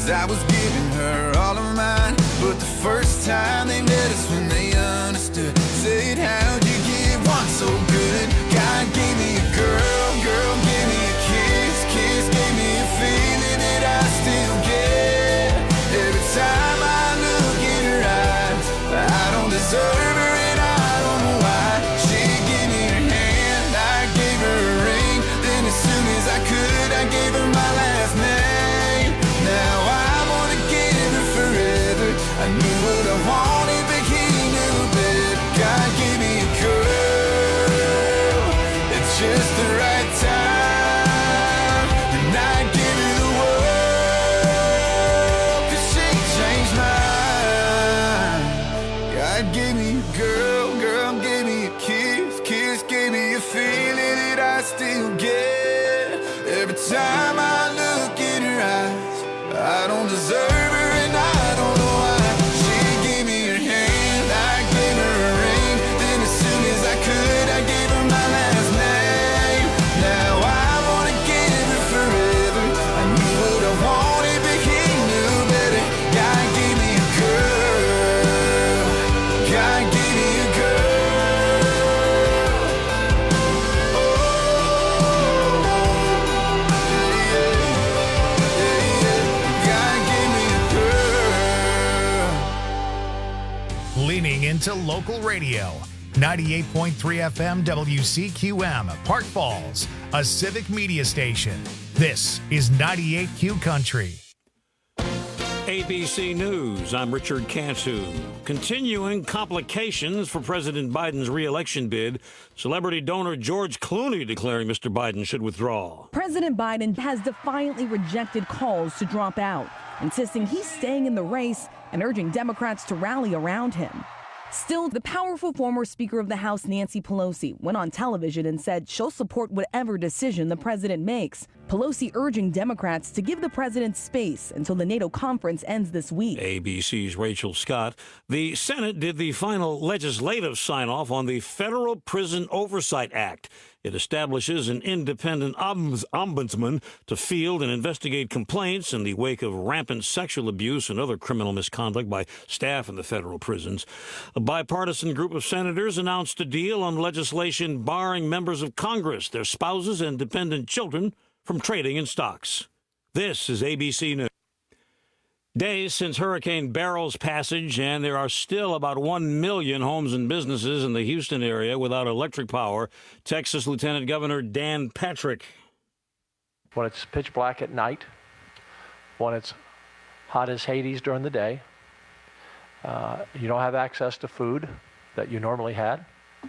'cause I was giving her all of mine. But the first time they met us when they understood, said, how'd you get one so good? God gave me a girl, girl gave me a kiss, kiss gave me a feeling that I still get. Every time I look in her eyes, I don't deserve her and I don't know why. She gave me her hand, I gave her a ring, then as soon as I could, I gave her my last name. Now I wanna give her forever. I knew what I wanted, but he knew better. God gave me a girl at just the right time, and I give her the world, 'cause she changed mine. God gave me a girl, girl gave me a kiss, kiss gave me a feeling that I still get. Every time I look in her eyes, I don't deserve her and I don't know why. She gave me her hand, I gave her a ring, then as soon as I could, I gave her my last name. Now I wanna give her forever. I knew what I wanted, but he knew better. God gave me a girl, God gave me a girl. Oh, God gave me a girl. Leaning into local radio. 98.3 FM WCQM, Park Falls, a civic media station. This is 98Q Country. ABC News, I'm Richard Cantu. Continuing complications for President Biden's re-election bid. Celebrity donor George Clooney declaring Mr. Biden should withdraw. President Biden has defiantly rejected calls to drop out, insisting he's staying in the race and urging Democrats to rally around him. Still, the powerful former Speaker of the House, Nancy Pelosi, went on television and said she'll support whatever decision the president makes. Pelosi urging Democrats to give the president space until the NATO conference ends this week. ABC's Rachel Scott. The Senate did the final legislative sign-off on the Federal Prison Oversight Act. It establishes an independent ombudsman to field and investigate complaints in the wake of rampant sexual abuse and other criminal misconduct by staff in the federal prisons. A bipartisan group of senators announced a deal on legislation barring members of Congress, their spouses, and dependent children from trading in stocks. This is ABC News. Days since Hurricane Beryl's passage, and there are still about 1 million homes and businesses in the Houston area without electric power. Texas Lieutenant Governor Dan Patrick. When it's pitch black at night, when it's hot as Hades during the day, you don't have access to food that you normally had.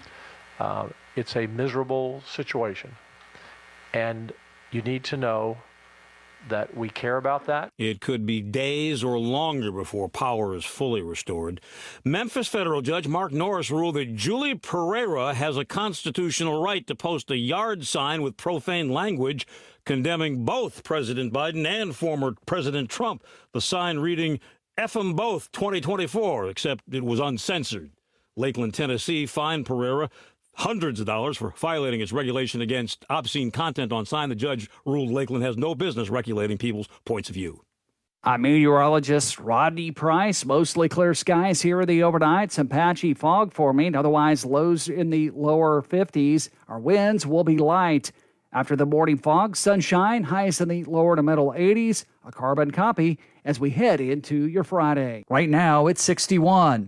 It's a miserable situation. And you need to know that we care about that. It could be days or longer before power is fully restored. Memphis federal judge Mark Norris ruled that Julie Pereira has a constitutional right to post a yard sign with profane language condemning both President Biden and former President Trump. The sign reading, "F 'em both 2024, except it was uncensored. Lakeland, Tennessee fined Pereira hundreds of dollars for violating its regulation against obscene content on sign. The judge ruled Lakeland has no business regulating people's points of view. I'm meteorologist Rodney Price. Mostly clear skies here in the overnight. Some patchy fog forming. Otherwise, lows in the lower 50s. Our winds will be light. After the morning fog, sunshine, highs in the lower to middle 80s. A carbon copy as we head into your Friday. Right now, it's 61.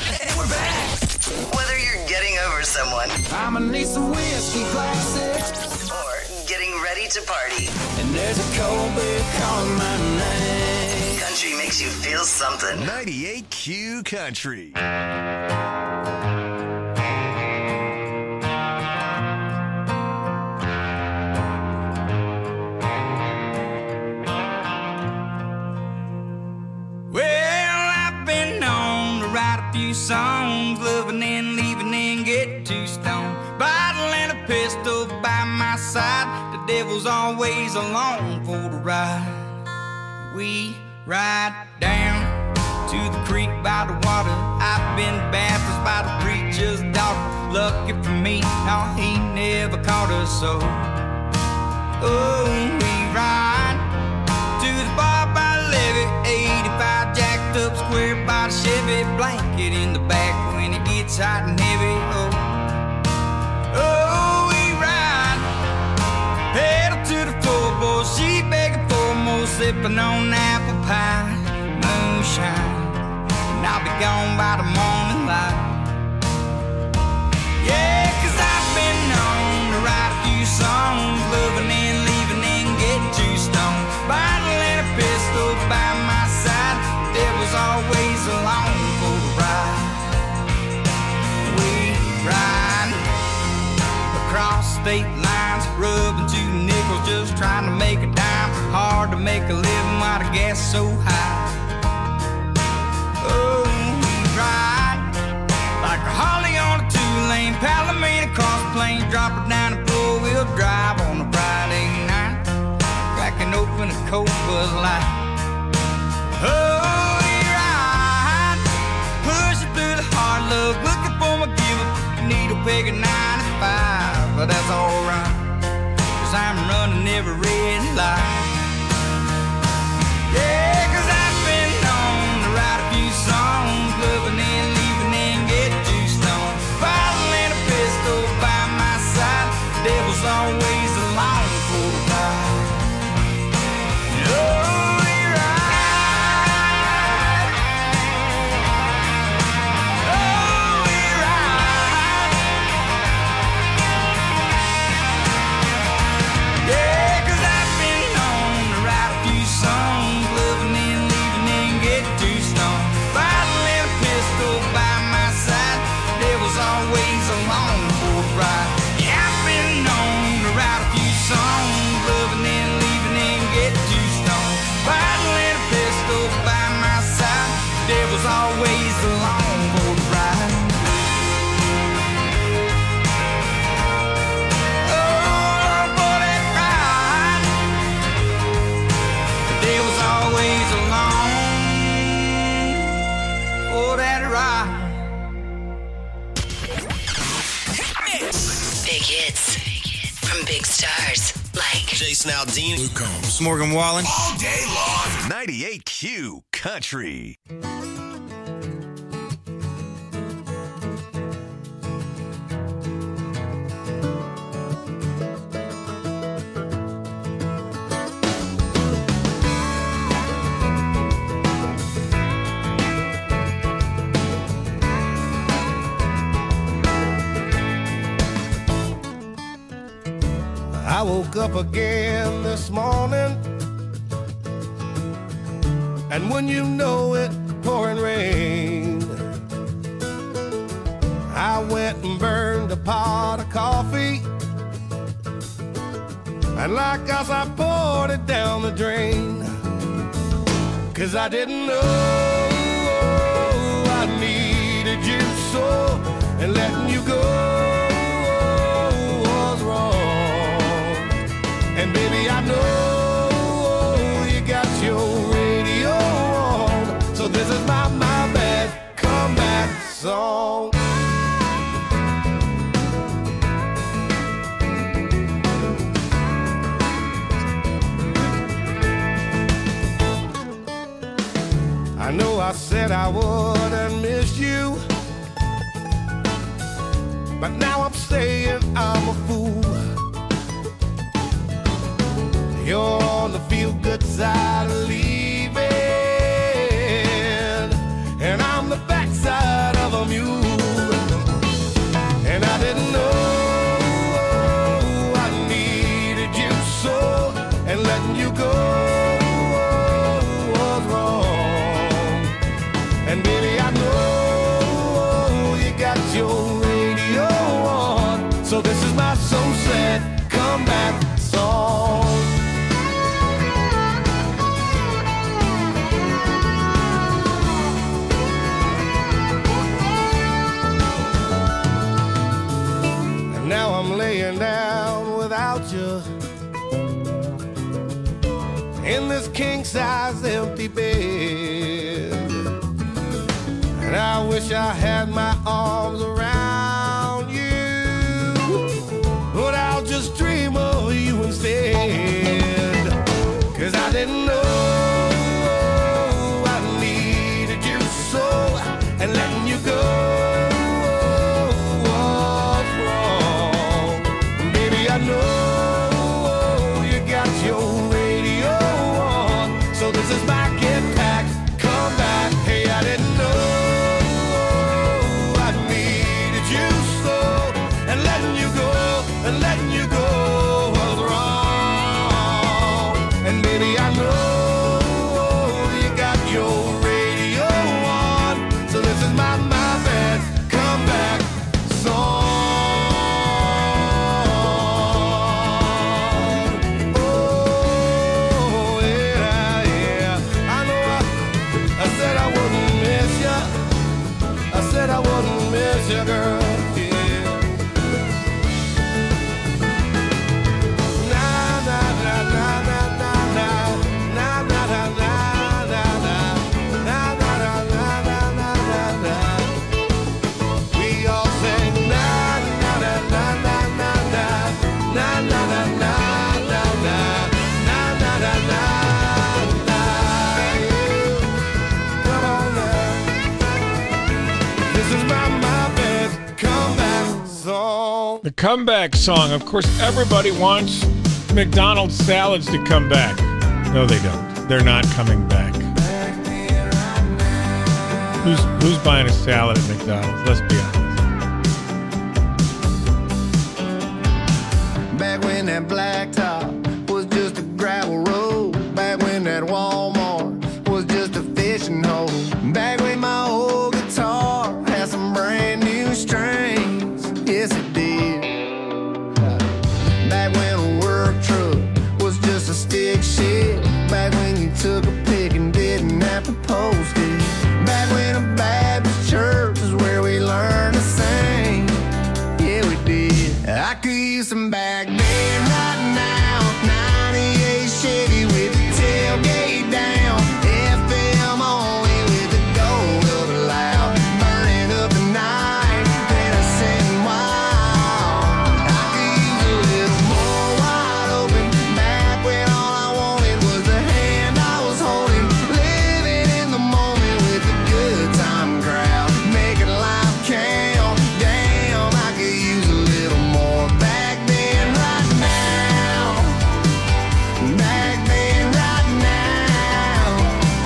Someone. I'ma need some whiskey glasses. Or getting ready to party. And there's a cold beer calling my name. Country makes you feel something. 98Q Country. Well, I've been known to write a few songs, loving and leaving and get too stoned. Bottle and a pistol by my side, the devil's always along for the ride. We ride down to the creek by the water. I've been baptized by the preacher's daughter. Lucky for me, no, he never caught us so. Oh, we ride to the bar by Levy swear by the Chevy blanket in the back when it gets hot and heavy. Oh, we ride, pedal to the floor, boy. She begging for more, sipping on apple pie, moonshine, and I'll be gone by the morning light. Yeah, 'cause I've been known to write a few songs, loving and leaving and getting too stoned. Bottle and a pistol by my side, there was always along for the ride. We ride across state lines, rubbing 2 nickels, just trying to make a dime. Hard to make a living while the gas is so high. Oh, we ride like a Harley on a 2-lane Palomino across the plains, drop it down and four-wheel drive on a Friday night, cracking open a cold Bud Light. Oh, we ride, pushing through the hard luck, looking for my give-up needle peg at 95, but that's alright, 'cause I'm running every red light. Yeah, 'cause I've been known to write a few songs, loving and leaving and getting too stoned. Bottle and a pistol by my side, devil's always along for the ride. Oh, we ride. Oh, we ride. Yeah, 'cause I've been known to write a few songs, loving and leaving and getting too stoned. Bottle and a pistol by my side, devil's always along for the ride. Yeah, I've been known to write a few songs, loving and leaving and getting too stoned. Bottle and a pistol by my side, devil's always along for the ride. Oh, for that ride, the devil's always along for that ride. Big hits from big stars like Jason Aldean, Luke Combs, Morgan Wallen. all day long. 98Q Country. I woke up again this morning, and when you know it, pouring rain. I went and burned a pot of coffee, and like us I poured it down the drain. 'Cause I didn't know I needed you so, and letting you go was wrong. And baby, I know you got your radio on, so this is my bad comeback song. I know I said I wouldn't miss you, but now I'm saying I'm a fool. You're on the feel-good side of leaving, and I'm the backside of a mule. And I didn't know I needed you so, and letting you go was wrong. And baby, I know you got your radio on, so this is my so sad comeback song. Now I'm laying down without you in this king-size empty bed, and I wish I had my arms around you, but I'll just dream of you instead. 'Cause I didn't know I needed you comeback song. Of course, everybody wants McDonald's salads to come back. No, they don't. They're not coming back. Who's buying a salad at McDonald's? Let's be honest. Back when that blacktop was just a gravel road. Back when that Walmart was just a fishing hole. Back when my old guitar had some brand new strings. Yes, it did. Back when a work truck was just a stick shift. Back when you took a pic and didn't have to post it. Back when a Baptist church is where we learned to sing. Yeah, we did. I could use some back then right now. 98 Chevy with the tailgate down. FM only with the gold of the loud. Burning up the night, then I sitting wild. I could use a little more wide open. Back when all I wanted was the hand I was holding. Living in the moment with the good time crowd. Making life count. Damn, I could use a little more back then right now. Back then right now.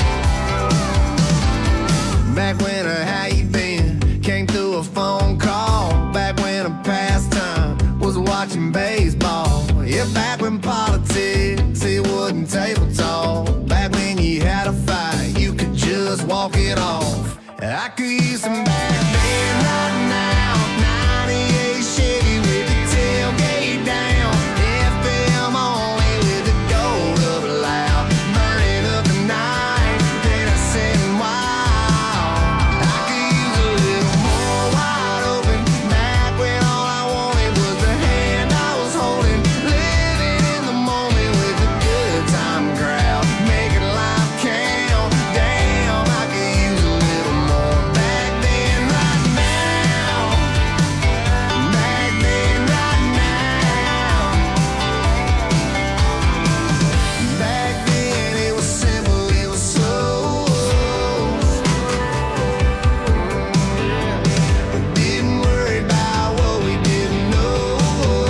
Back when a how you been came through a phone call. Back when a pastime was watching baseball. Yeah, back when politics, it wasn't table talk. Back when you had a fight, you could just walk it off. I could use some back then right now. 98 Chevy with the tailgate down. FM only with the gold of the loud. Burning up the night, then I sitting wild. I could use a little more wide open. Back when all I wanted was the hand I was holding. Living in the moment with the good time crowd. Making life count. Damn, I could use a little more back then right now. Back then right now. Back then it was simple, it was slow. Didn't worry about what we didn't know.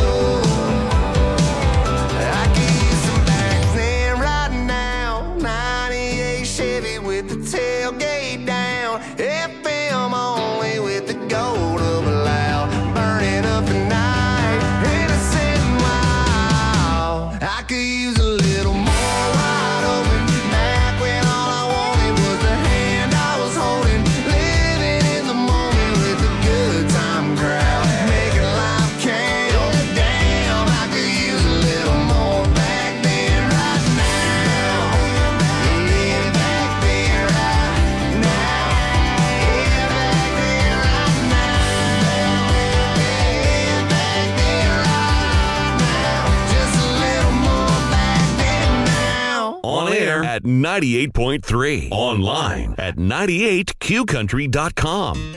I could use some back then right now. 98 Chevy with the tailgate down. FM only with the gold of a loud. Burning up the night, innocent and wild. I could use a little more wide open. Back when all I wanted was the hand I was holding. Living in the moment with the good time crowd. Making life count. Damn, I could use a little more back then right now. Yeah, back then right now. Yeah, back then right now. Yeah, back then right now. Just a little more back then now. On air at 98.3. Online at 98qcountry.com.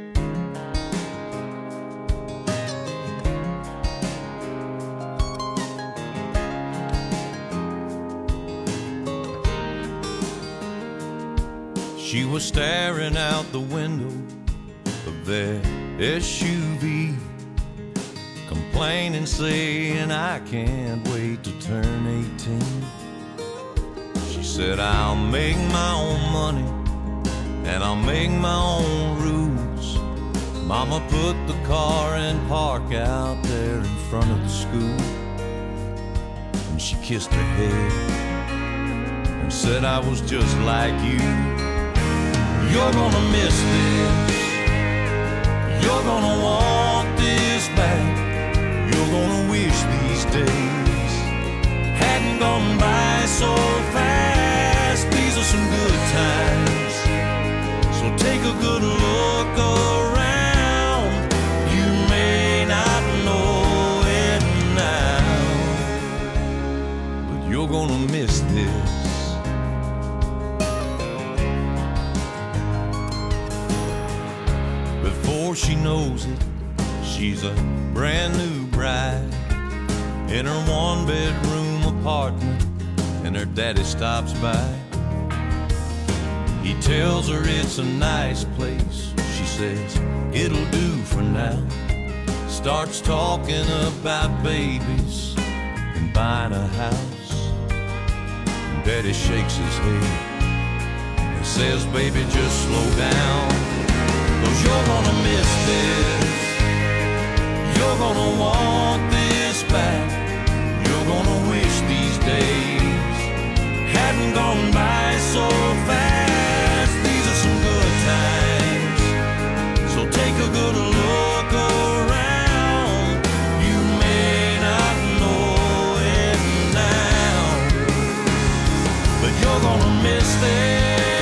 She was staring out the window of that SUV, complaining, saying, I can't wait to turn 18. She said, I'll make my own money and I'll make my own rules. Mama put the car in park out there in front of the school, and she kissed her head and said, I was just like you. You're gonna miss this. You're gonna want this back. You're gonna wish these days hadn't gone by so fast. These are some good times, so take a good look around. You may not know it now, but you're gonna miss this. Before she knows it, she's a brand new bride in her one-bedroom apartment, and her daddy stops by. He tells her it's a nice place. She says, it'll do for now. starts talking about babies and buying a house. And Daddy shakes his head and says, baby, just slow down, 'cause you're gonna miss this. You're gonna want this back. You're gonna wish these days hadn't gone by so fast. These are some good times, so take a good look around. You may not know it now, but you're gonna miss this.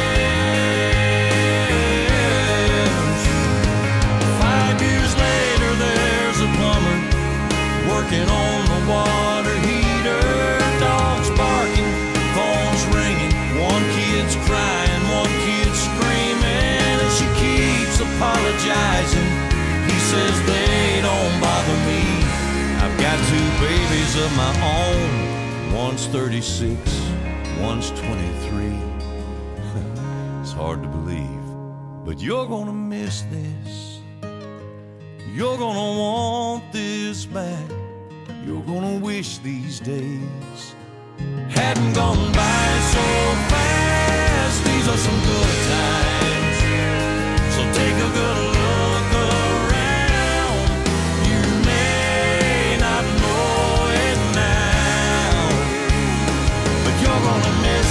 5 years later, there's a plumber working on the water heater. Dogs barking, phones ringing, one kid's crying, one kid's screaming, and she keeps apologizing. He says they don't bother me. I've got 2 babies of my own. One's 36, one's 23. It's hard to believe, but you're gonna miss this. You're gonna want this back. You're gonna wish these days hadn't gone by so fast. These are some good times, so take a good look around. You may not know it now, but you're gonna miss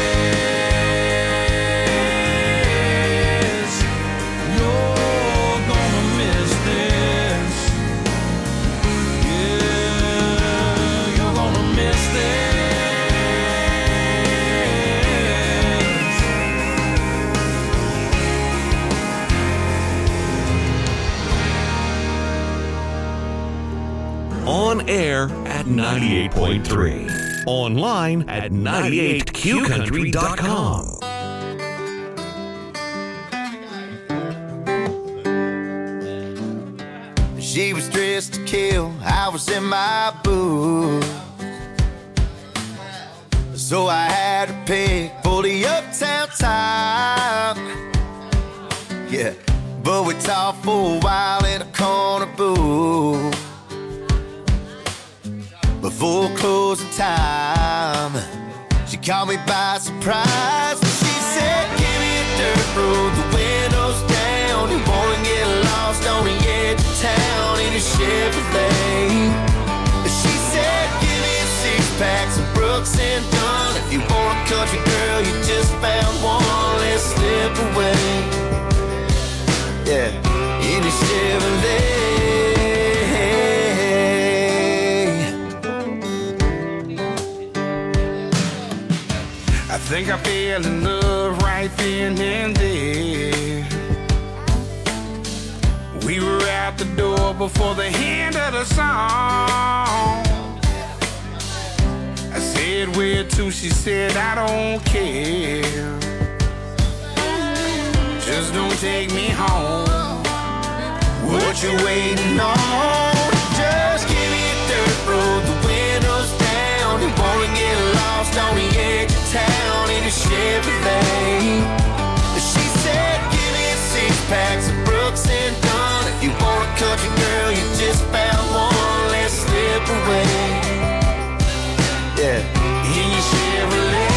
this. You're gonna miss this. Yeah, you're gonna miss this. On air at 98.3. Online at 98qcountry.com. She was dressed to kill, I was in my boots. So I had to pick for the uptown time. Yeah, but we talked for a while in a corner booth. Before closing time, she caught me by surprise. She said, give me a dirt road, the windows down. You wanna get lost on the edge of town in a Chevrolet. She said, give me a 6-pack of Brooks and Dunn. If you want a country girl, you just found one. Let's slip away. Yeah, in a Chevrolet. I think I fell in love right then and there. We were out the door before the end of the song. I said, where to? She said, I don't care. Just don't take me home. What you waiting on? Just give me a dirt road, the windows down. You wanna get lost on the edge of town in a Chevrolet. She said, give me a 6-pack of Brooks and Dunn. If you want a country girl, you just found one. Let's slip away. Yeah, in your Chevrolet.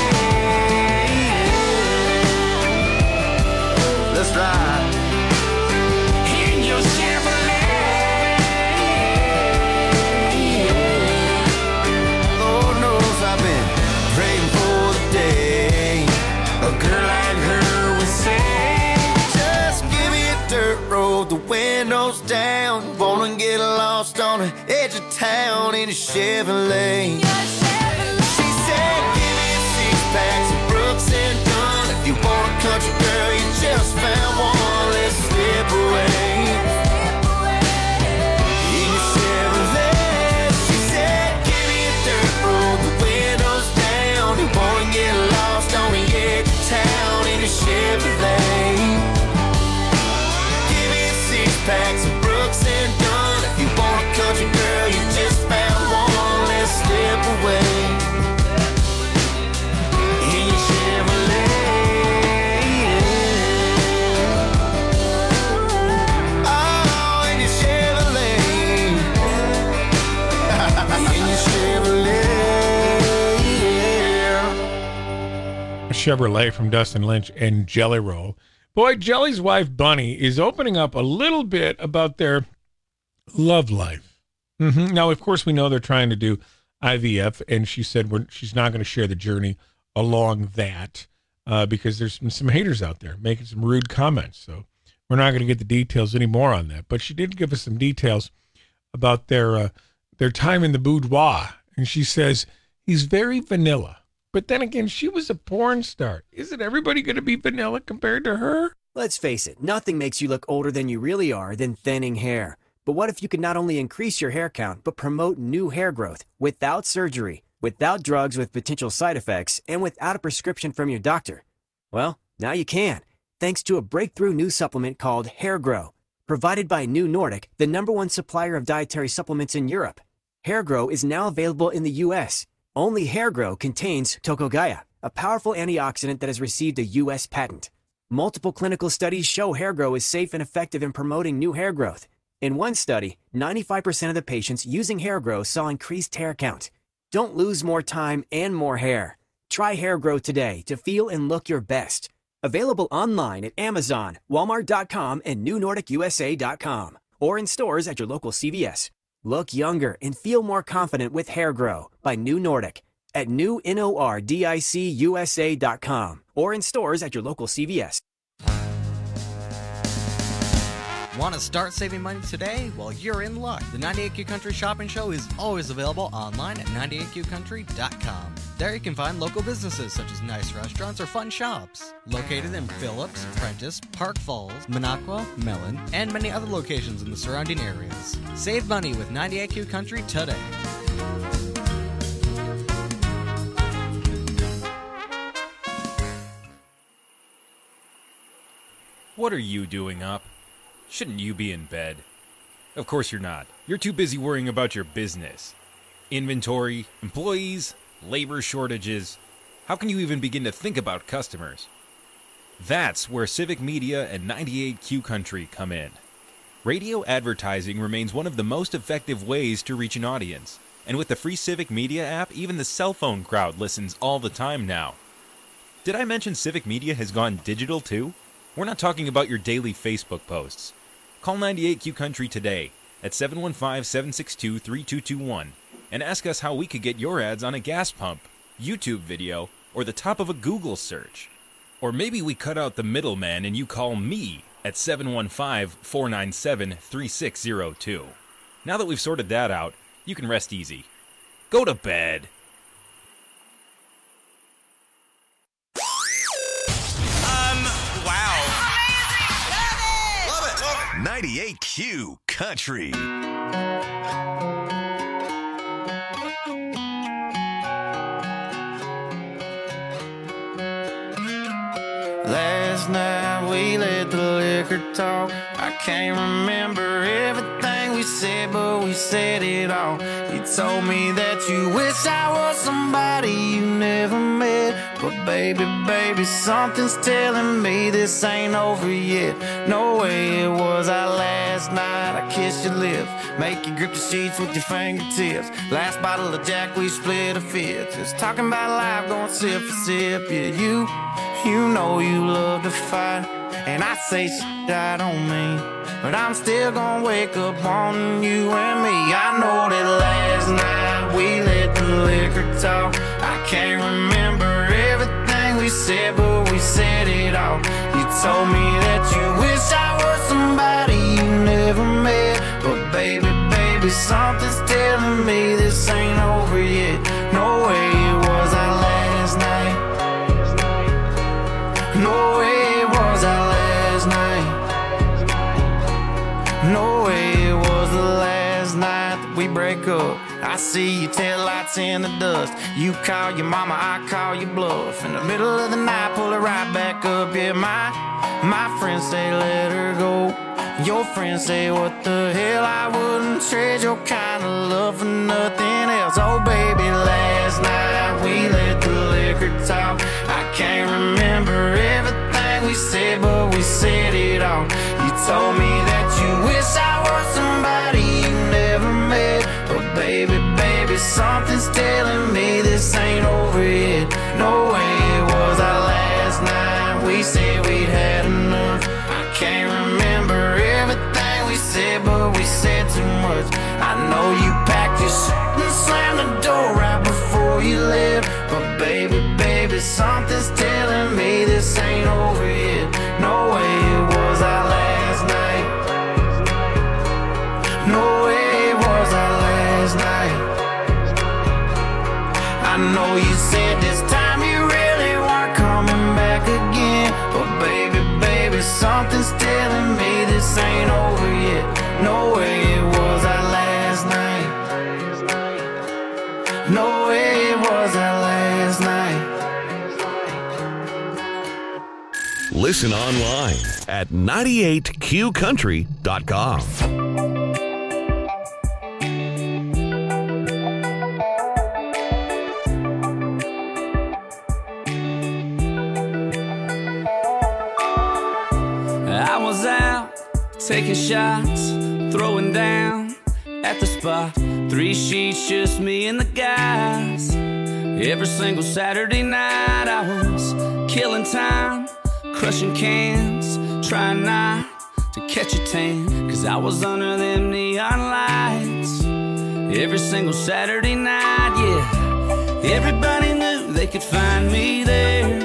Let's ride. In your Chevrolet. Lord knows I've been praying for the day a girl like her would say, just give me a dirt road, the windows down. Wanna get lost on the edge of town in a Chevrolet. She said, give me a 6-pack of Brooks and Dunn. If you want a country girl, you just found one. Let's slip away. In your Chevrolet. She said, give me a dirt road, the windows down. You wanna get lost on the edge of town in a Chevrolet. Give me a 6-pack of Brooks and Dunn. If you want a country girl, you just found one. Let's slip away. In your Chevrolet. Chevrolet from Dustin Lynch and Jelly Roll. Boy, Jelly's wife, Bunny, is opening up a little bit about their love life. Now, of course, we know they're trying to do IVF, and she said she's not going to share the journey along that because there's some haters out there making some rude comments. So we're not going to get the details anymore on that. But she did give us some details about their time in the boudoir. And she says, he's very vanilla. But then again, she was a porn star. Isn't everybody going to be vanilla compared to her? Let's face it, nothing makes you look older than you really are than thinning hair. But what if you could not only increase your hair count, but promote new hair growth without surgery, without drugs with potential side effects, and without a prescription from your doctor? Well, now you can, thanks to a breakthrough new supplement called Hair Grow, provided by New Nordic, the #1 supplier of dietary supplements in Europe. Hair Grow is now available in the U.S. Only Hair Grow contains Tocogaya, a powerful antioxidant that has received a U.S. patent. Multiple clinical studies show Hair Grow is safe and effective in promoting new hair growth. In one study, 95% of the patients using Hair Grow saw increased hair count. Don't lose more time and more hair. Try Hair Grow today to feel and look your best. Available online at Amazon, Walmart.com, and NewNordicUSA.com, or in stores at your local CVS. Look younger and feel more confident with Hair Grow by New Nordic at NewNordicUSA.com, or in stores at your local CVS. Want to start saving money today? Well, you're in luck. The 98Q Country Shopping Show is always available online at 98QCountry.com. There you can find local businesses such as nice restaurants or fun shops. Located in Phillips, Prentice, Park Falls, Minocqua, Mellon, and many other locations in the surrounding areas. Save money with 98Q Country today. What are you doing up? Shouldn't you be in bed? Of course you're not. You're too busy worrying about your business. Inventory, employees, labor shortages. How can you even begin to think about customers? That's where Civic Media and 98Q Country come in. Radio advertising remains one of the most effective ways to reach an audience. And with the free Civic Media app, even the cell phone crowd listens all the time now. Did I mention Civic Media has gone digital too? We're not talking about your daily Facebook posts. Call 98Q Country today at 715-762-3221 and ask us how we could get your ads on a gas pump, YouTube video, or the top of a Google search. Or maybe we cut out the middleman and you call me at 715-497-3602. Now that we've sorted that out, you can rest easy. Go to bed. Wow. 98Q Country. Last night we let the liquor talk. I can't remember everything we said, but we said it all. You told me that you wish I was somebody you never met. But baby, something's telling me this ain't over yet. No way it was our last night. I kissed your lips, make you grip the sheets with your fingertips. Last bottle of Jack, we split a fifth. Just talking about life, going sip for sip. Yeah, you know you love to fight, and I say shit I don't mean, but I'm still gonna wake up on you and me. I know that last night we let the liquor talk. I can't remember everything we said, but we said it all. You told me that you wish I was somebody you never met. But baby, something's telling me this ain't over yet. No way it was our last night. No way it was our last night. No way it was the last night that we break up. I see your taillights in the dust. You call your mama, I call your bluff. In the middle of the night, pull her right back up. Yeah, my friends say let her go. Your friends say what the hell, I wouldn't trade your kind of love for nothing else. Oh baby, last night we let the liquor talk. I can't remember everything we said, but we said it all. You told me that you wish I was somebody you never met. But baby, something's telling me this ain't over yet. No way it was our last. words. I know you packed your shit and slammed the door right before you left. But baby, baby, something's telling me this ain't over yet. No way it was our last night. No way it was our last night. I know you said this time you really weren't coming back again. But baby, baby, something's telling me this ain't over yet. No way it was our last night. No way it was our last night. Listen online at 98qcountry.com. I was out taking shots, throwing down at the spot. 3 sheets, just me and the guys. Every single Saturday night I was killing time, crushing cans, trying not to catch a tan, 'cause I was under them neon lights. Every single Saturday night, yeah. Everybody knew they could find me there.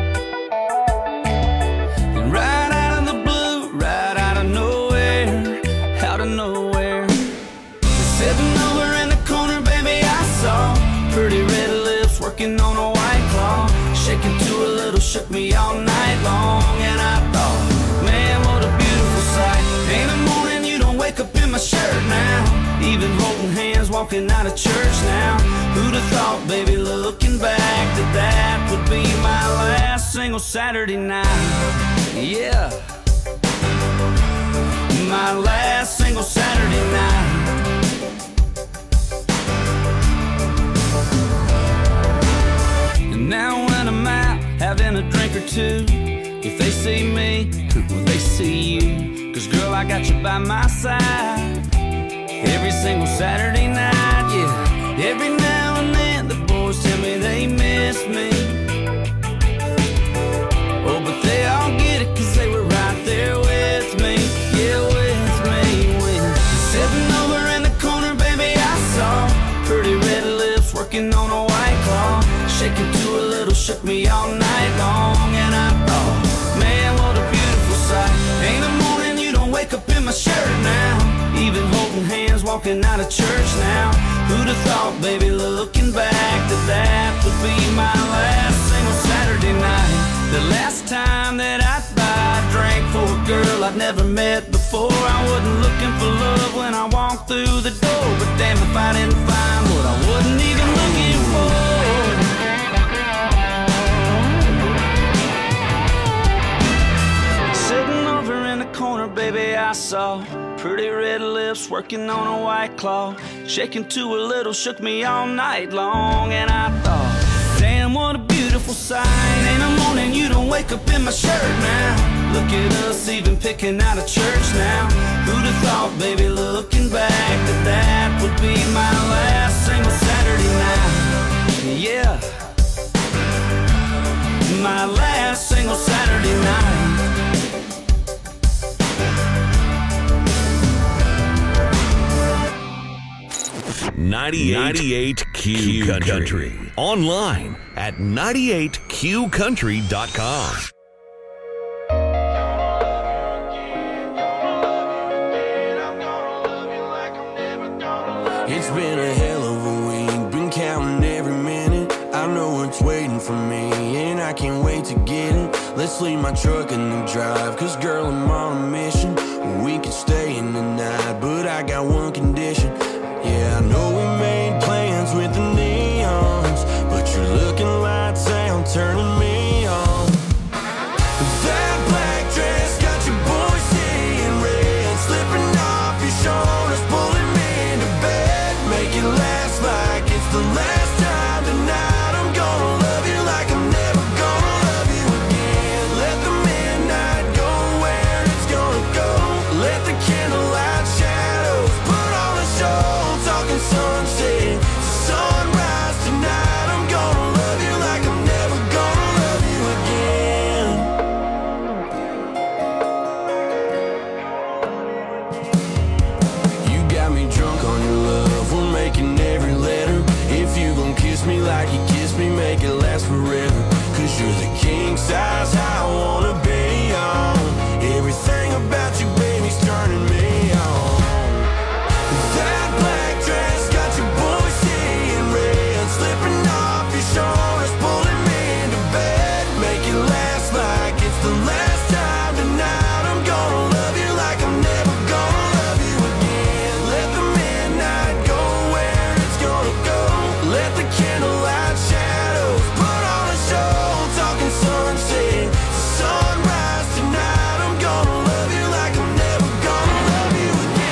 And right out of the blue, right out of nowhere, out of nowhere, sitting over in the corner, baby, I saw pretty red lips working on a white claw, shaking to a little, shook me all night long. And I thought, man, what a beautiful sight. In the morning you don't wake up in my shirt now, even holding hands walking out of church now. Who'd have thought, baby, looking back, that that would be my last single Saturday night. Yeah, my last single Saturday night. And now when I'm out having a drink or two, if they see me, will they see you? 'Cause girl, I got you by my side every single Saturday night, yeah. Every now and then the boys tell me they miss me. Oh, but they all get it 'cause they were right there with me, yeah, with me. When sitting over in the corner, baby, I saw pretty red lips working on a white claw, shaking to a little, shook me all night long. And I thought, man, what a beautiful sight. In the morning you don't wake up in my shirt now, even holding hands walking out of church now. Who'd have thought, baby, looking back, that that would be my last single Saturday night. The last time that I drank for a girl I'd never met before. I wasn't looking for love when I walked through the door, but damn if I didn't find what I wasn't even looking for. Sitting over in the corner, baby, I saw pretty red lips working on a white claw, shaking to a little, shook me all night long. And I thought, damn, what a beautiful sight. In the morning you don't wake up in my shirt now, look at us even picking out of church now. Who'd have thought, baby, looking back, that that would be my last single Saturday night. Yeah, my last single Saturday night. 98Q Country. Online at 98qcountry.com. It's been a hell of a week, been counting every minute. I know what's waiting for me, and I can't wait to get it. Let's leave my truck in the drive, 'cause girl, I'm on a mission. We could stay in the night, but I got one condition. Yeah, I know we made plans with the neons, but you're looking lights out, turning me on. That black dress got your boy seeing red, slipping off your shoulders, pulling me into bed. Make it last like it's the last time tonight. I'm gonna love you like I'm never gonna love you again. Let the midnight go where it's gonna go. Let the candlelight shadows put on a show. Talking sunset to sunrise tonight. I'm gonna love you like I'm never gonna love you again. You got me drunk where it's gonna go. Let the candlelight shadows put on a show. Talking sunset, sunrise tonight. I'm gonna love you like I'm never gonna love you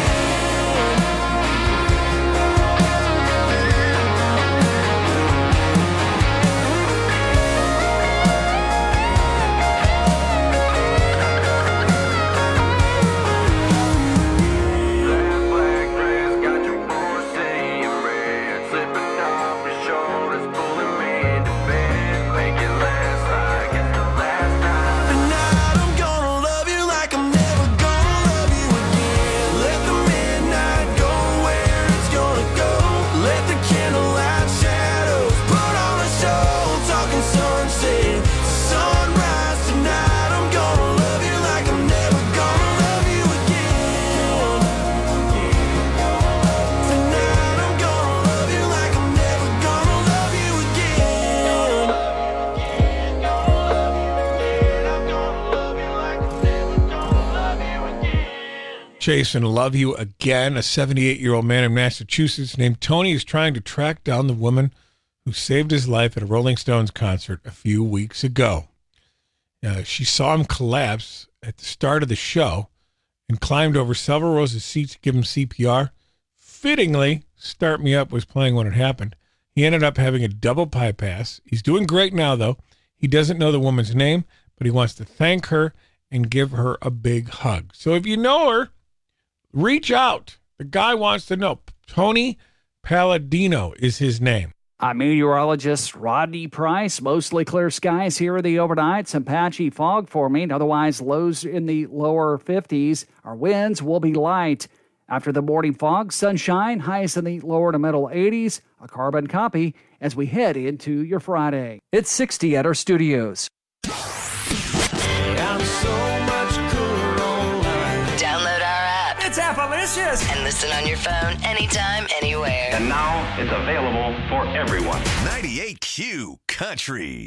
Jason, love you again. A 78-year-old man in Massachusetts named Tony is trying to track down the woman who saved his life at a Rolling Stones concert a few weeks ago. She saw him collapse at the start of the show and climbed over several rows of seats to give him CPR. Fittingly, Start Me Up was playing when it happened. He ended up having a double bypass. He's doing great now, though. He doesn't know the woman's name, but he wants to thank her and give her a big hug. So if you know her, reach out. The guy wants to know. Tony Palladino is his name. I'm meteorologist Rodney Price. Mostly clear skies here in the overnight. Some patchy fog forming. Otherwise, lows in the lower 50s. Our winds will be light. After the morning fog, sunshine, highs in the lower to middle 80s. A carbon copy as we head into your Friday. It's 60 at our studios. I'm so much cooler online. Download our app. It's Appalicious. And listen on your phone anytime, anywhere. And now it's available for everyone. 98Q Country.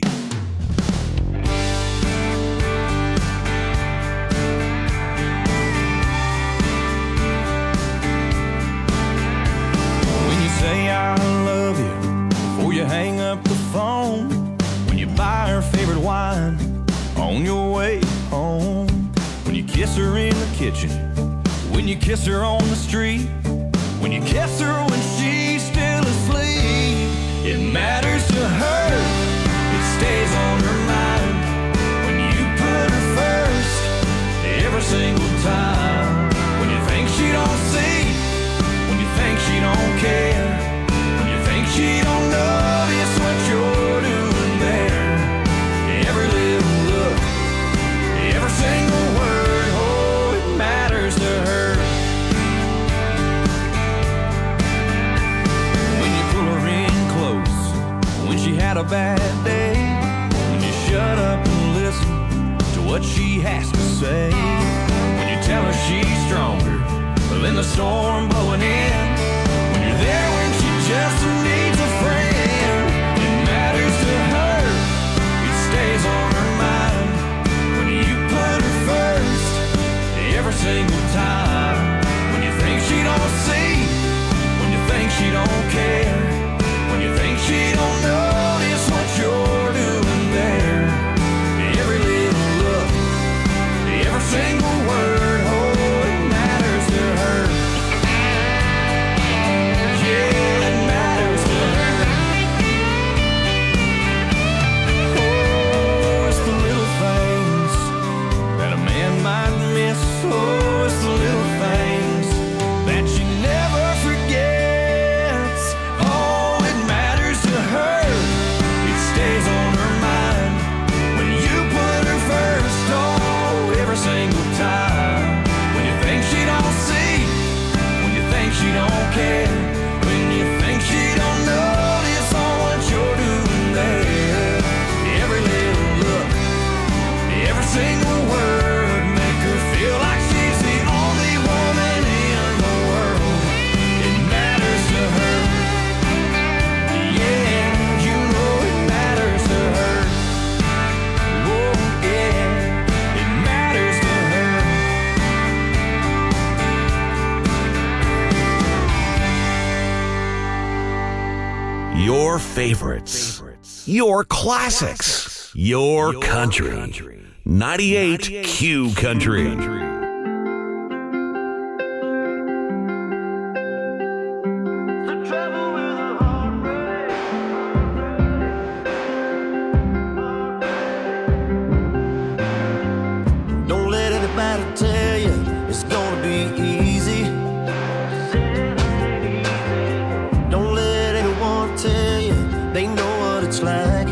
When you say I love you before you hang up the phone, when you buy her favorite wine on your way home, when you kiss her in the kitchen, when you kiss her on the street, when you kiss her when she's still asleep, it matters to her, it stays on her mind, when you put her first, every single time, when you think she don't see, when you think she don't care, when you think she don't notice what you're doing there, every little look, every single word, oh, it matters to her. When you pull her in close, when she had a bad day, when you shut up and listen to what she has to say, when you tell her she's stronger than the storm blowing in, when you're there when she just needs a friend, it matters to her, it stays on her mind, when you put her first, every single time, when you think she don't see, when you think she don't care, when you think she don't notice what you're doing there, every little look, every single word, oh, it matters to her. Yeah, it matters Your favorites. Your classics. Your country. 98 Q Country. Don't let anybody tell you it's gonna be easy. Don't let anyone tell you they know what it's like.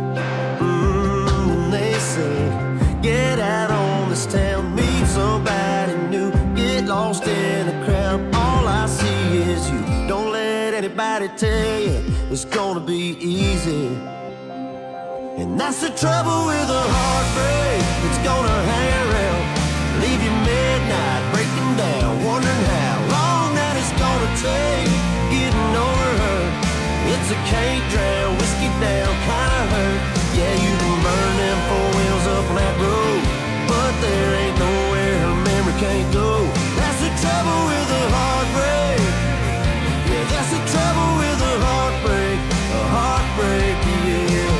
They say, get out on this town, meet somebody new, get lost in the crowd. All I see is you. Don't let anybody tell you it's gonna be easy. And that's the trouble with a heartbreak. It's gonna hang around, leave you midnight, breaking down, wondering how long that it's gonna take getting over her. It's a can't drown, whiskey down kind of hurt. Yeah, you can burn them four wheels up on that road, but there ain't nowhere her memory can't go. That's the trouble with a heartbreak. Yeah, that's the trouble with a heartbreak. A heartbreak, yeah.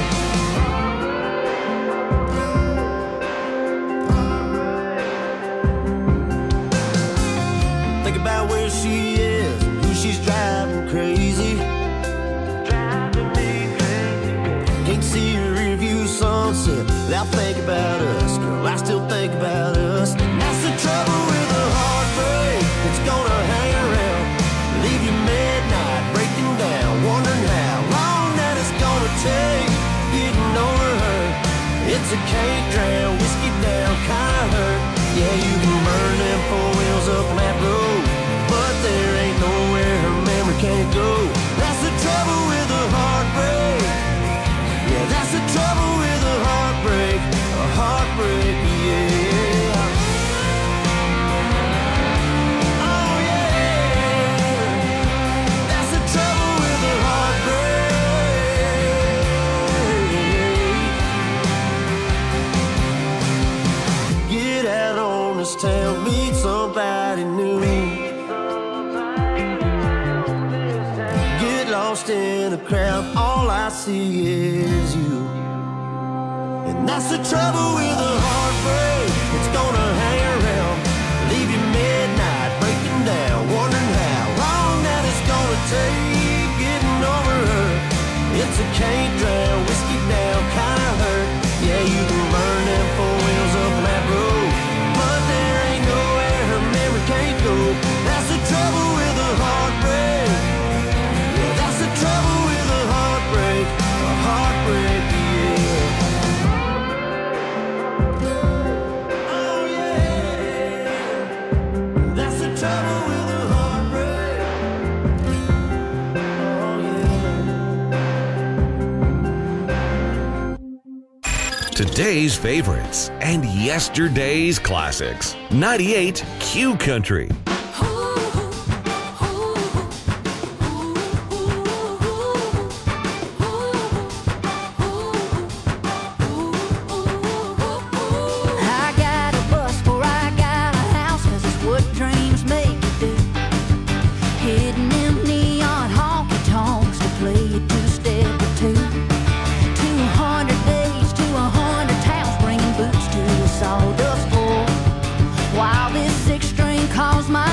Think about where she is, who she's driving crazy. Can't see her rearview sunset without thinking about us. Girl, I still think about us. That's the trouble with a heartbreak. It's gonna hang around, leave you midnight, breaking down, wondering how long that it's gonna take getting over her. It's a can't drown, whiskey down kind of hurt. Yeah, you can burn them four wheels up on that road, but there ain't nowhere her memory can't go. That's the trouble with a heartbreak. Yeah, that's the trouble with a heartbreak. A heartbreak, yeah. Oh, yeah. That's the trouble with a heartbreak. Get out on this town, meet somebody new. Get lost in the crowd, all I see is you. And that's the trouble with a heartbreak. It's gonna hang around, leave you midnight, breaking down, wondering how long that it's gonna take getting over her. It's a can't drown, whiskey down kind of hurt. Yeah, you can burn them four wheels up on that road, but there ain't nowhere her memory can't go. That's the trouble with a heartbreak. Yeah, that's the trouble with a heartbreak. A heartbreak, yeah. Oh, yeah. That's the trouble with a heartbreak. Oh, yeah. Today's favorites and yesterday's classics. 98 Q Country. I got a bus or I got a house, 'cause it's what dreams make you do. Hitting them neon honky tonks to play a two-step or two. 200 days to 100 towns, bringing boots to a sawdust floor. While this six-string calls my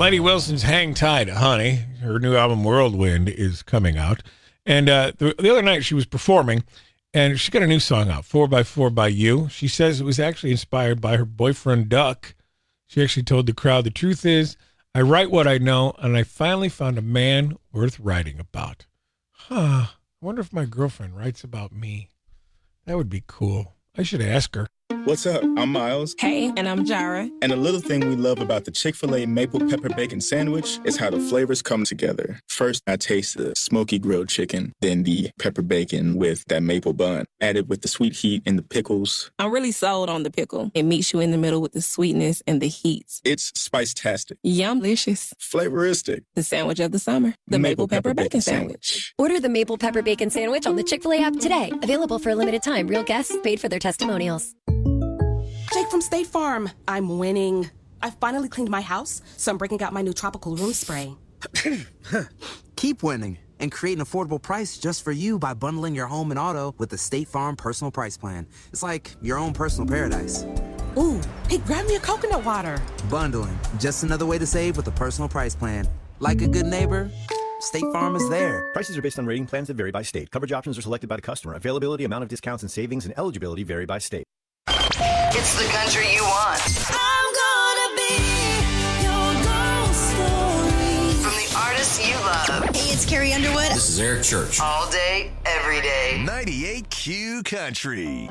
Lainey Wilson's Hang Tight, Honey. Her new album, Whirlwind, is coming out. And the other night she was performing, and she got a new song out, 4x4 by You. She says it was actually inspired by her boyfriend, Duck. She actually told the crowd, the truth is, I write what I know, and I finally found a man worth writing about. I wonder if my girlfriend writes about me. That would be cool. I should ask her. What's up? I'm Miles. Hey, and I'm Jara. And a little thing we love about the Chick-fil-A Maple Pepper Bacon Sandwich is how the flavors come together. First, I taste the smoky grilled chicken, then the pepper bacon with that maple bun, added with the sweet heat and the pickles. I'm really sold on the pickle. It meets you in the middle with the sweetness and the heat. It's spice-tastic. Yum-licious. Flavoristic. The sandwich of the summer. The Maple Pepper Bacon Sandwich. Order the Maple Pepper Bacon Sandwich on the Chick-fil-A app today. Available for a limited time. Real guests paid for their testimonials. Jake from State Farm. I'm winning. I finally cleaned my house, so I'm breaking out my new tropical room spray. Keep winning and create an affordable price just for you by bundling your home and auto with the State Farm Personal Price Plan. It's like your own personal paradise. Ooh, hey, grab me a coconut water. Bundling, just another way to save with a personal price plan. Like a good neighbor, State Farm is there. Prices are based on rating plans that vary by state. Coverage options are selected by the customer. Availability, amount of discounts and savings, and eligibility vary by state. It's the country you want. I'm gonna be your ghost story. From the artists you love. Hey, it's Carrie Underwood. This is Eric Church. All day, every day. 98Q Country.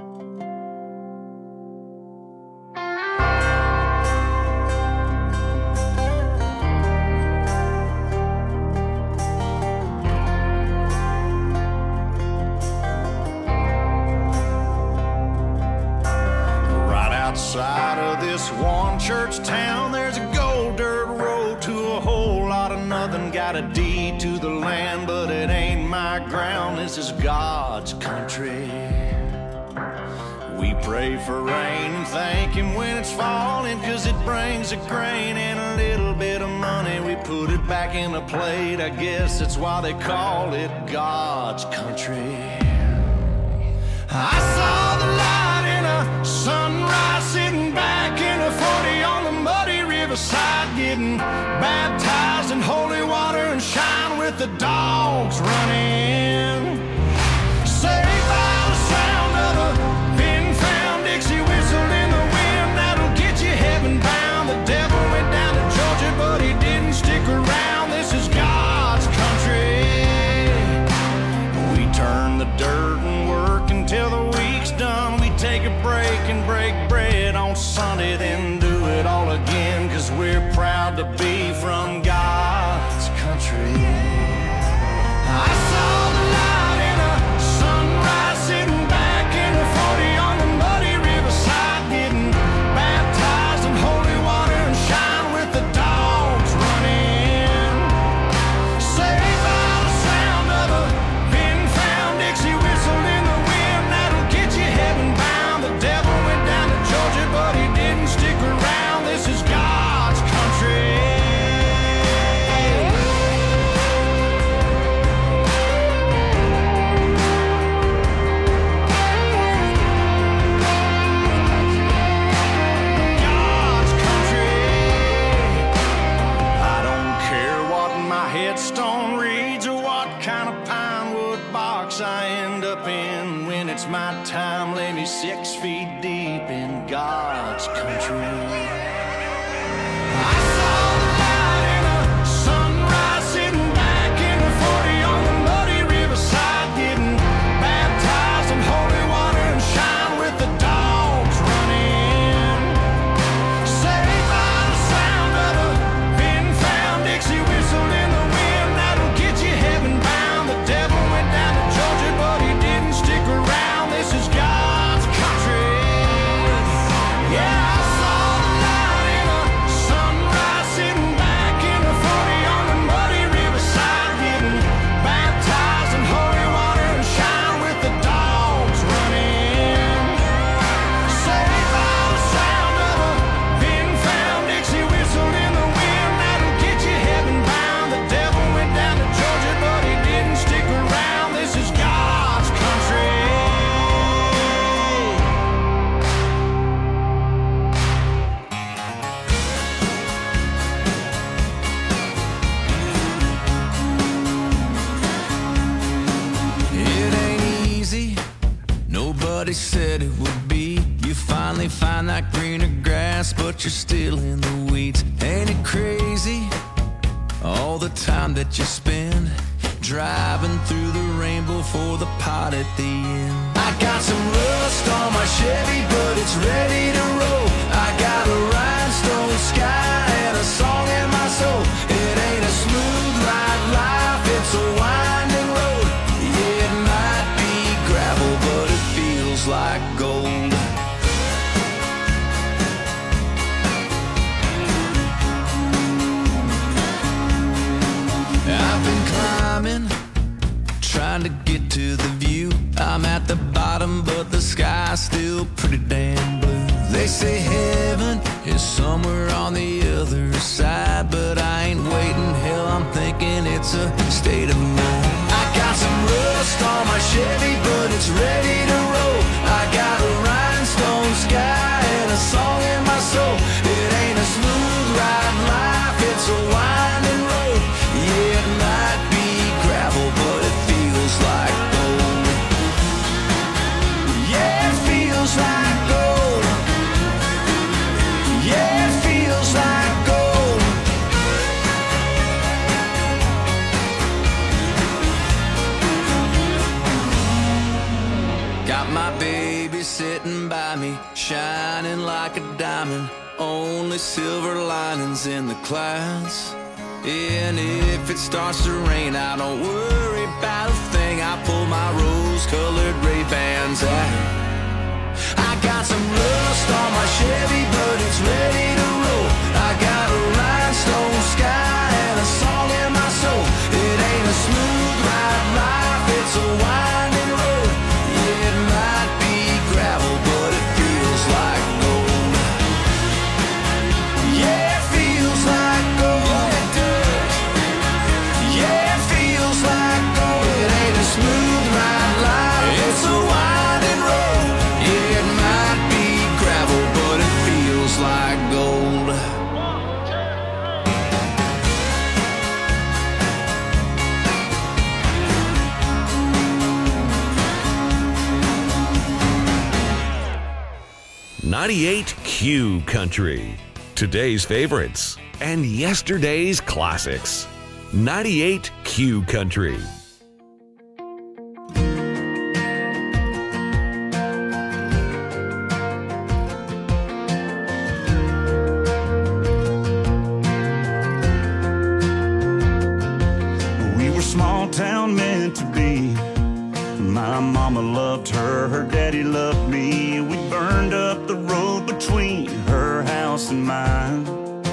Outside of this one church town, there's a gold dirt road to a whole lot of nothing. Got a deed to the land, but it ain't my ground. This is God's country. We pray for rain and thank Him when it's falling, 'cause it brings a grain and a little bit of money. We put it back in a plate, I guess that's why they call it God's country. I saw the light in a sunrise, sitting back in a 40 on the muddy riverside, getting baptized in holy water and shine with the dogs running. Saved by the sound of a pin-found Dixie whistle in the wind, that'll get you heaven bound. The devil went down to Georgia, but he didn't stick around. This is God's country. We turn the dirt and work until the week's done. We take a break and break bread on Sunday, then do it all again, 'cause we're proud to be from God's country. I saw the light in a sunrise, sitting back in a 40 on the muddy riverside, getting baptized in holy water and shine with the dogs running. Saved by the sound of a pin-found Dixie whistle in the wind, that'll get you heaven bound. The devil went down to Georgia, but he didn't stick around. This is God's country. God's country. I don't care what my headstone reads or what kind of pine wood box I end up in. When it's my time, lay me 6 feet deep in God's country. I saw the light in a sunrise, sitting back in a 40 on the muddy riverside, getting baptized in holy water and shine with the dogs running. Saved by the sound of a pin-found Dixie whistle in the wind, that'll get you heaven bound. The devil went down to Georgia, but he didn't stick around. This is God's country. Yeah, I saw the but you're still in the weeds. Ain't it crazy? All the time that you spend driving through the rainbow for the pot at the end. I got some rust on my Chevy, but it's ready to roll. I got a rhinestone sky and a song in my soul. It ain't a smooth ride life, it's a winding road. Yeah, it might be gravel, but it feels like gold. I've been climbing, trying to get to the view. I'm at the bottom, but the sky's still pretty damn blue. They say heaven is somewhere on the other side, but I ain't waiting. Hell, I'm thinking it's a state of mind. I got some rust on my Chevy, but it's ready to roll. I got a rhinestone sky and a song in my soul. It ain't a smooth ride life, it's a winding road. Yeah, it might be gravel, but it feels like gold. Yeah, it feels like gold. Yeah, it feels like gold. Got my baby sitting by me, shining like a diamond. Only silver linings in the clouds. And if it starts to rain, I don't worry about a thing. I pull my rose-colored Ray-Bans out. I got some rust on my Chevy, but it's ready to roll. I got a rhinestone sky and a song in my soul. It ain't a smooth ride life, it's a winding road. Yeah, it might be gravel, but it feels like gold. Yeah, it feels like gold. Yeah, it feels like gold. It ain't a smooth ride life, it's a winding road. Yeah, it might be gravel, but it feels like gold. .98 Country. Today's favorites and yesterday's classics. 98 Q Country. We were small town meant to be. My mama loved her, her daddy loved me. We burned up the road between her house and mine.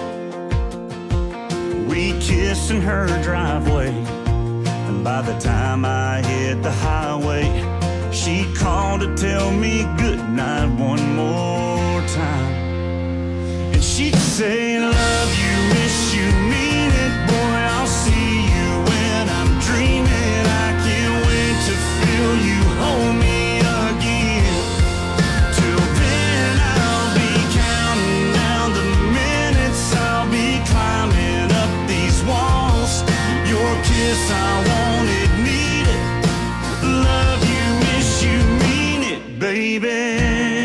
We kissed in her driveway, and by the time I hit the highway, she called to tell me goodnight one more time. And she'd say, love you, miss you, mean it, boy, I'll see you when I'm dreaming. I can't wait to feel you hold me again. Till then I'll be counting down the minutes, I'll be climbing up these walls. Your kiss, I want it, need it. Love you, miss you, mean it, baby.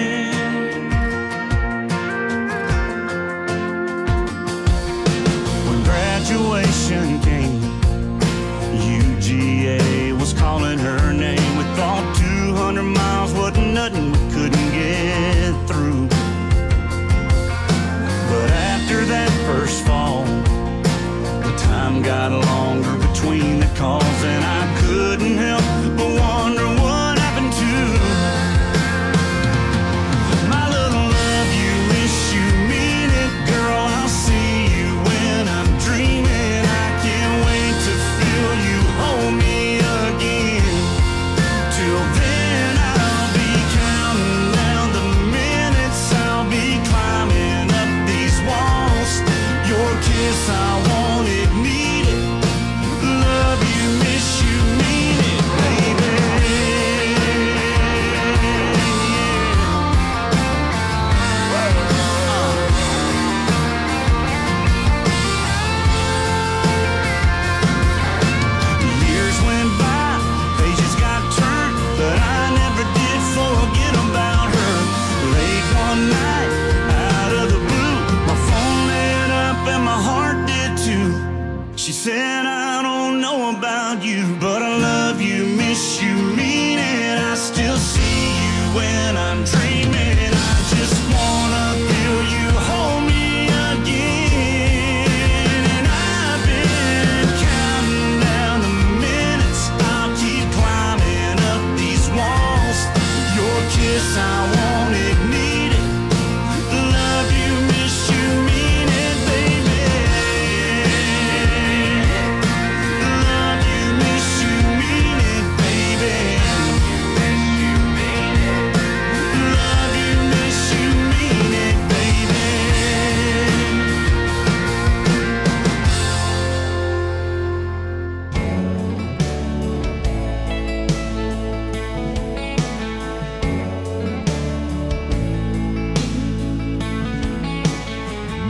When graduation came, UGA was calling her name. We thought 200 miles wasn't nothing, we couldn't get through. But after that first fall, the time got longer between the calls, and I couldn't help but wonder what happened to my little love you, wish you, mean it, girl, I'll see you when I'm dreaming. I can't wait to feel you hold me again. Till then I'll be counting down the minutes, I'll be climbing up these walls. Your kiss, I want it, need it. Love you, miss you, mean it, baby. Years went by, pages got turned, but I never did forget about her. Late one night, out of the blue,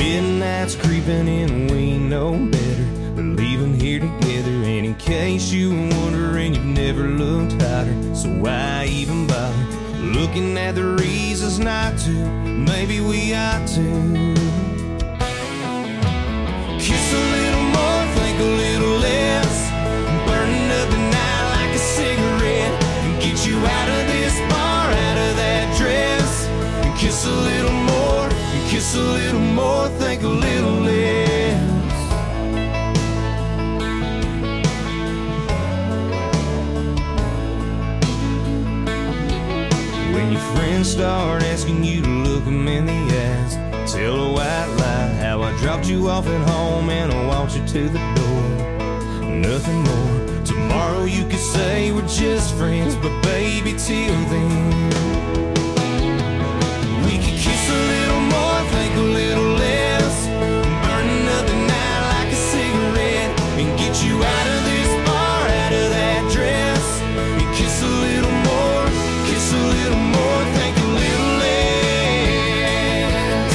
Midnight's creeping in, we know better. We're leaving here together, and in case you were wondering, you've never looked hotter. So why even bother looking at the reasons not to? Maybe we ought to kiss a little more, think a little less, burning up the night like a cigarette, and get you out of this bar, out of that dress. And kiss a little more, and kiss a little more, think a little less. When your friends start asking you to look them in the eyes, tell a white lie, how I dropped you off at home and I walked you to the door. Nothing more. Tomorrow you could say we're just friends, but baby, till then we could kiss a little more, think a little less, burning up the night like a cigarette, and get you out of this bar, out of that dress. And kiss a little more, kiss a little more, think a little less.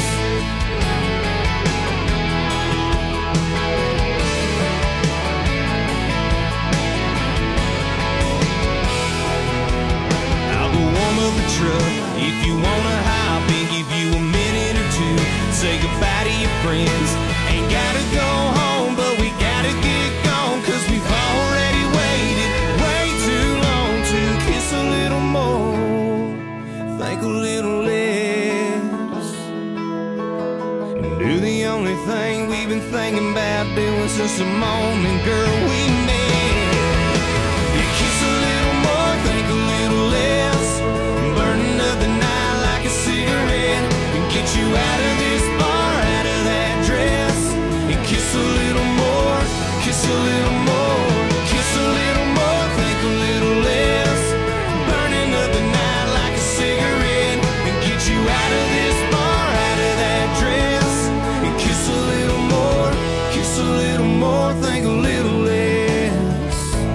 I'll go warm up the truck if you wanna hop and give you a minute or two. Say goodbye to your friends. Ain't gotta go home, but we gotta get gone, 'cause we've already waited way too long to kiss a little more, think a little less, and do the only thing we've been thinking about doing since the moment, girl, we met. You kiss a little more, think a little less, burning up the night like a cigarette, and get you out of this bar, out of that dress. And kiss a little more, kiss a little more, kiss a little more, think a little less, burning up the night like a cigarette, and get you out of this bar, out of that dress. And kiss a little more, kiss a little more, think a little less.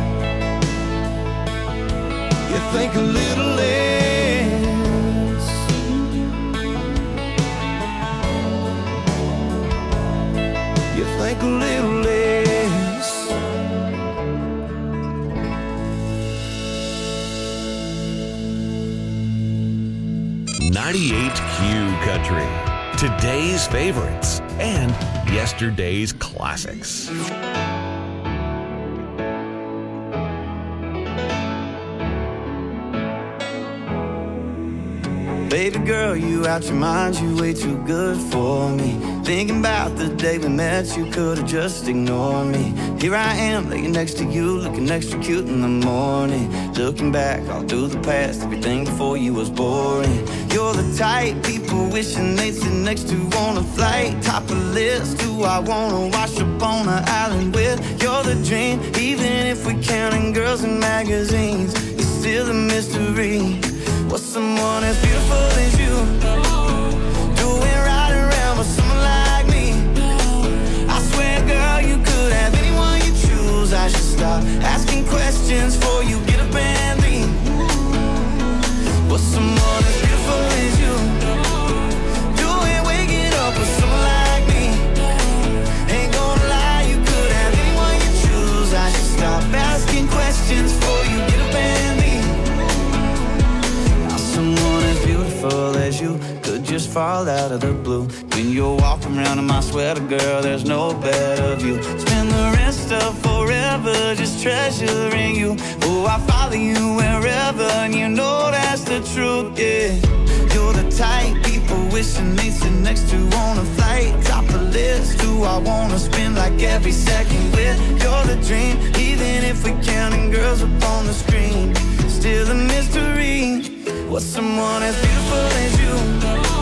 You think a little less. You think a little less. 98Q Country. Today's favorites and yesterday's classics. Baby girl, you out your mind, you way too good for me. Thinking about the day we met, you could've just ignored me. Here I am, laying next to you, looking extra cute in the morning. Looking back all through the past, everything before you was boring. You're the type people wishing they'd sit next to on a flight. Top of the list, who I wanna wash up on an island with. You're the dream, even if we're counting girls in magazines. It's still a mystery. What's someone as beautiful as you doing right around with someone like me? I swear, girl, you could have anyone you choose. I should stop asking questions before you get up and leave. What's someone as beautiful as you doing, waking up with someone like me? Ain't gonna lie, you could have anyone you choose. I should stop asking questions before you get up and leave. Someone as beautiful as you could just fall out of the blue. When you're walking around in my sweater, girl, there's no better view. Spend the rest of forever just treasuring you. Oh, I follow you wherever, and you know that's the truth, yeah. You're the type people wishing they'd sit next to on a flight. Top of the list, who I wanna spend like every second with. You're the dream, even if we're counting girls up on the screen. Still a mystery. What's someone as beautiful as you